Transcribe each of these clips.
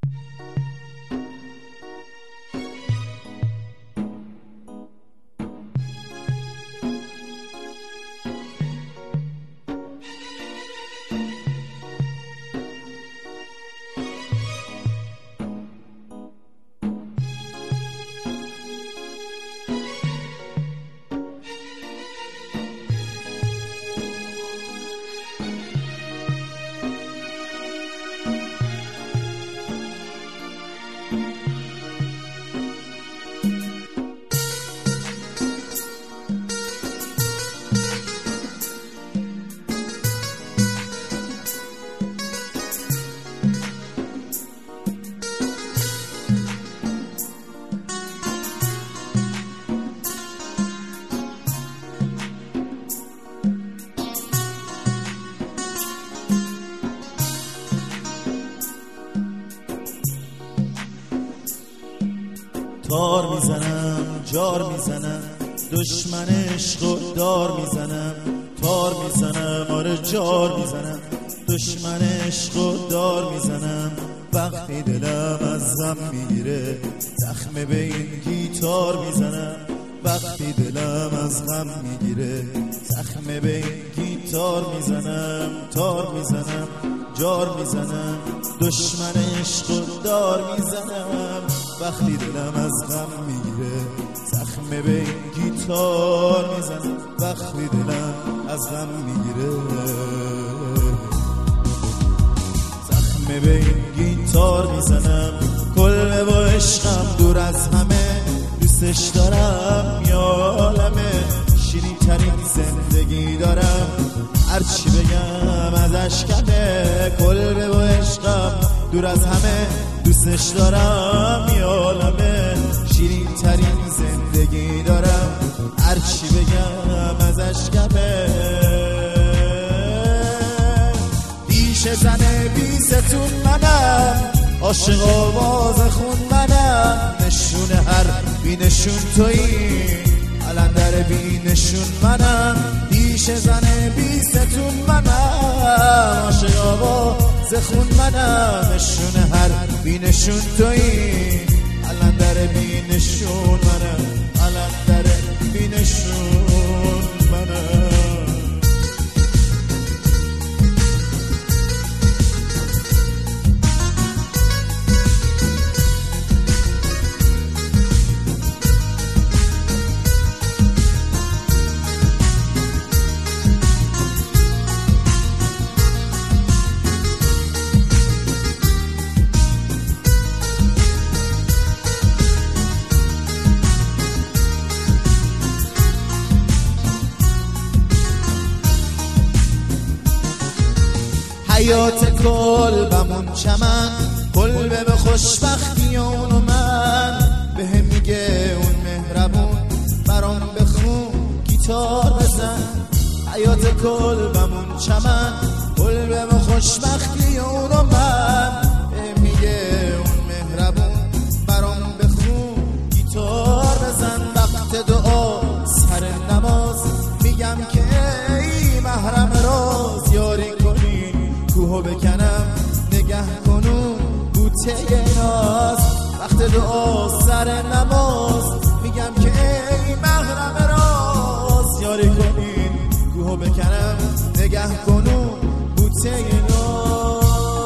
تار میزنم جار میزنم دشمن عشق دار میزنم تار میزنم آره جار میزنم دشمن عشق دار میزنم وقتی دلم از غم میگیره زخم به این گیتار میزنم وقتی دلم از غم میگیره زخم به این گیتار میزنم تار میزنم جار میزنم دشمن عشق دار میزنم وقتی دلم از غم میگیره زخم به این گیتار میزنم وقتی دلم از غم میگیره زخم به این گیتار میزنم کل با عشقم دور از همه دوستش دارم یا عالمه شیرین ترین زندگی دارم هرچی بگم ازش کمه کل با عشقم دور از همه دوستش دارم یا عالمه شیرین ترین زندگی دارم هرچی بگم ازش کمه دیشه زنه بیستون منم عاشق آواز خون منم نشون هر بینشون تویی علندر بینشون منم دیشه زنه بیستون منم عاشق آواز خون منم نشون هر بینشون تویی علندر بینشون منم علندر بینشون منم حیات کلبمون چمن کلبه به خوشبختی اونو من به هم میگه اون مهربون برام بخون گیتار بزن حیات کلبمون چمن کلبه به خوشبختی اونو من به هم میگه اون مهربون برام بخون گیتار بزن وقت دعا سر نماز میگم که ای محرم راز یاری کنی کوهو بکنم نگه کنون بوته ناز وقت دعا سر نماز میگم که ای محرم راز یاری کنین کوهو بکنم نگه کنون بوته ناز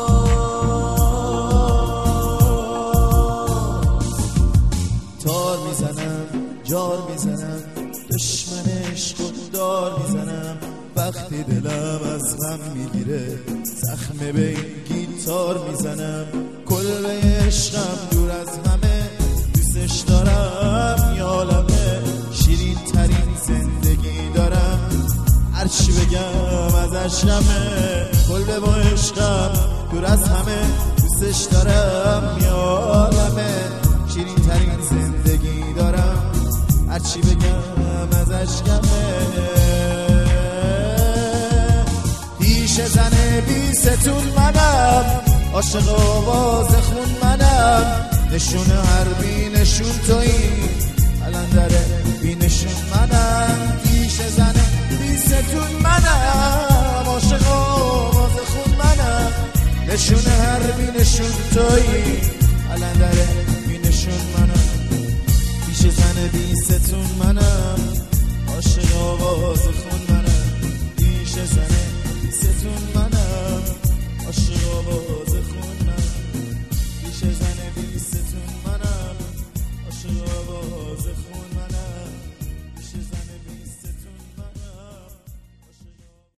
تار میزنم جار میزنم دشمن عشق دار میزنم وقتی دلم از غم میگیره زخم به این گیتار میزنم کل عشقم دور از همه دوستش دارم یا عالمه شیرین ترین زندگی دارم هرچی بگم ازش غمه کل با عشقم دور از همه دوستش دارم یا عالمه شیرین ترین زندگی دارم هرچی بگم ازش غمه دیشه زنه بیستون منم عاشق آواز خون منم نشون هر بینشون تویی علندر بینشون منم دیشه زنه بیستون منم عاشق آواز خون منم نشونه هر بینشون تویی علندره بینشون منم پیش زن بیستون منم عاشق آواز خون منم پیش زن بیستون منم